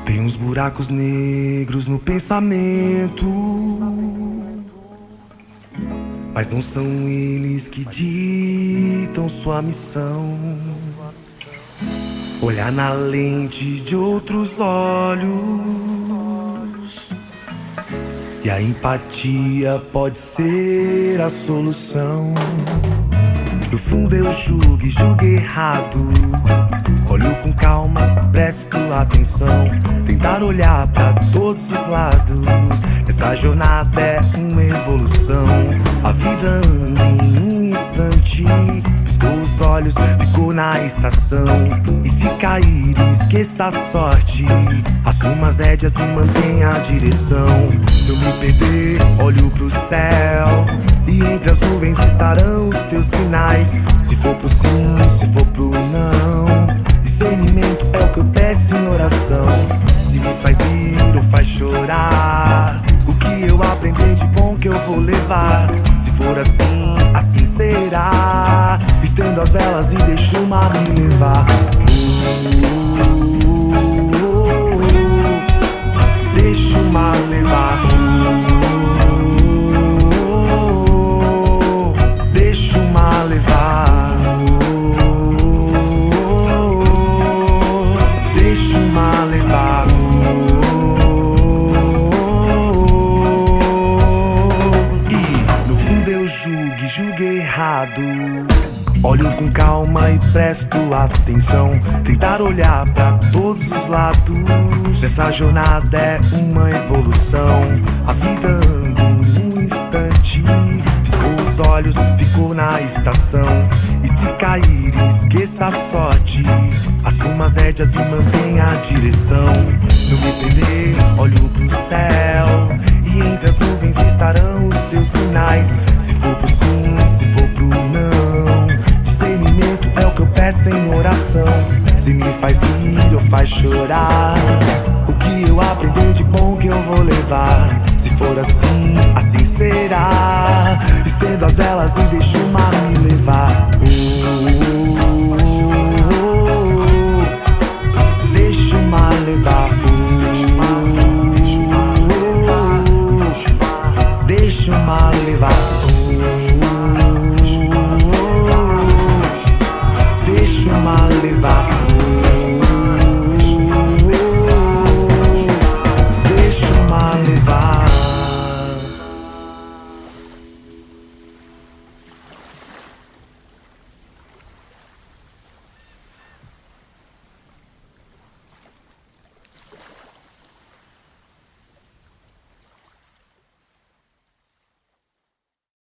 Tem uns buracos negros no pensamento, mas não são eles que ditam sua missão. Olhar na lente de outros olhos, e a empatia pode ser a solução. No fundo eu julgo e julgo errado. Olho com calma, presto atenção. Tentar olhar pra todos os lados. Essa jornada é uma evolução. A vida anda em um instante. Piscou os olhos, ficou na estação. E se cair, esqueça a sorte. Assuma as rédeas e mantenha a direção. Se eu me perder, olho pro céu, e entre as nuvens estarão os teus sinais. Se for pro sim, se for pro não, discernimento é o que eu peço em oração. Se me faz rir ou faz chorar, o que eu aprender de bom que eu vou levar. Se for assim, assim será. Estendo as velas e deixo o mar me levar. Deixa o mar levar. Deixa o mar levar. Deixa o mar levar. E no fundo eu julgo errado. Olho com calma e presto atenção. Tentar olhar pra todos os lados. Nessa jornada é uma evolução. A vida anda em um instante. Piscou os olhos, ficou na estação. E se cair, esqueça a sorte. Assuma as rédeas e mantenha a direção. Se eu me perder, olho pro céu, e entre as nuvens estarão os teus sinais. Se for pro sim, se for pro não, discernimento é o que eu peço em oração. Se me faz rir ou faz chorar, o que eu aprender de bom que eu vou levar. Se for assim, assim será. Estendo as velas e deixo o mar me levar.